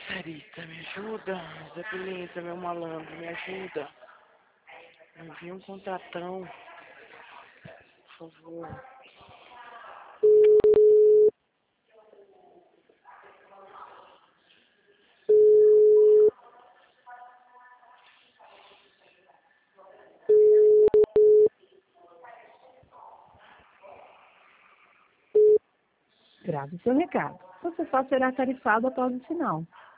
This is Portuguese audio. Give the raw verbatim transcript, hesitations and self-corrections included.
Sarita, me ajuda. Zé Beleza, meu malandro, me ajuda. Me envia um contratão, por favor. Grave seu recado. Você só será tarifado após o sinal.